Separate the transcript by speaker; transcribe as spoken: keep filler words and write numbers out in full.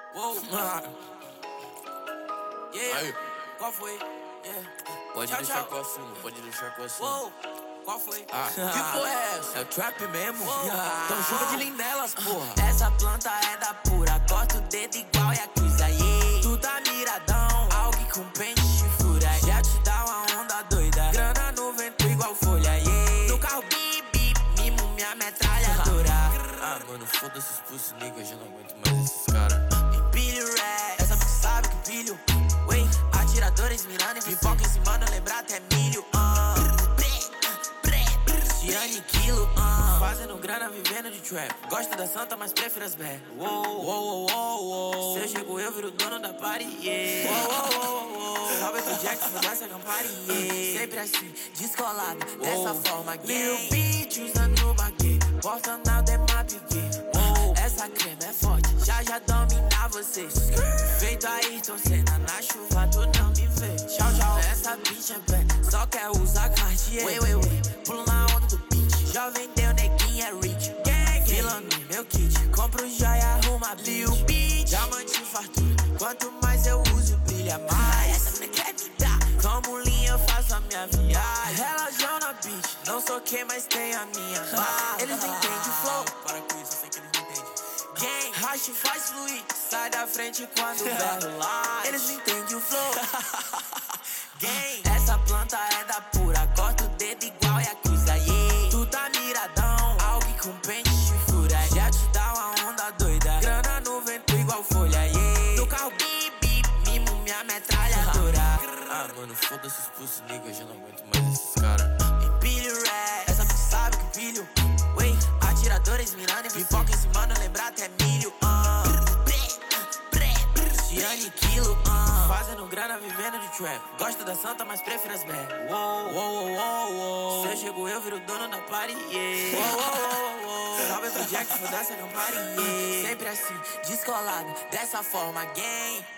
Speaker 1: Uou. Yeah.
Speaker 2: Aí.
Speaker 1: Qual foi? Yeah.
Speaker 2: Pode
Speaker 1: Tchau,
Speaker 2: deixar
Speaker 1: tchau.
Speaker 2: com o assunto, pode deixar com o assunto.
Speaker 1: Uou. Qual foi?
Speaker 2: Ah.
Speaker 1: Que porra é essa?
Speaker 2: É o trap mesmo?
Speaker 1: Uou.
Speaker 2: Então chama de lindelas, porra.
Speaker 1: Essa planta é da pura, corta o dedo igual Yakuza, yeah. Tu tá miradão, algo com pente de fura. Já te dá uma onda doida, grana no vento igual folha, yeah. No carro bip, bip, mimo minha metralhadora.
Speaker 2: Ah, mano, foda-se os pussy nigga, já não aguento mais esses caras.
Speaker 1: Empilho rap, essa bitch sabe que pilho. Wey, atiradores mirando em pipoca em cima, não lembrar até milho. Uh. Ciane quilo, uh. Fazendo grana, vivendo de trap. Gosto da santa, mas prefiro as bad. Uou, uou, uou, uou. Se eu chego, eu viro dono da party, yeah. Uou, uou, uou, uou. Robert Jackson, foda-se a Campari, yeah. Sempre assim, descolado, dessa forma, Lil Bitch usando o baguete. Portanal de mapiguê. Essa crema é forte, já já domina vocês. Feito Ayrton Senna, na chuva tu não me vê. Tchau, tchau, essa bitch é bad, só quer usar Cartier. Wey, wey, wey, pulo na onda do beat. Já vendeu, neguinho é rich. Gang, fila no meu kit. Compro joia, arruma Lil Bitch. Diamante fartura, quanto mais eu uso, brilha mais. Essa menina quer me dar, como linha eu faço a minha viagem. Relógio na beat, não sou quem, mas tem a minha barra. Eles não entendem o flow, para com isso, eu sei que eles não entendem. Gang, racha faz fluir, sai da frente quando berro lá. Eles não entendem o flow. Gang, essa planta é da pura, corta o dedo igual Yakuza, yeah. Tu tá miradão, algo com pente de fura. Já te dá uma onda doida, grana no vento igual folha, yeah. No carro bip, bip, mimo minha metralhadora.
Speaker 2: Ah, mano, foda-se os pussy nigga, já não aguento mais esses caras.
Speaker 1: Empilho rap, essa bitch sabe que pilho. Wey, atiradores mirando em pipoca em cima, não lembrar até milho. Uh. Ciane quilo, uh. Fazendo grana, vivendo de trap. Gosto da santa, mas prefiro as bad. Uou, uou, uou, uou. Se eu chego, eu viro dono da party, yeah. Uou, uou, uou. Robert Jackson, foda-se a Campari, yeah. Sempre assim, descolado, dessa forma, gang.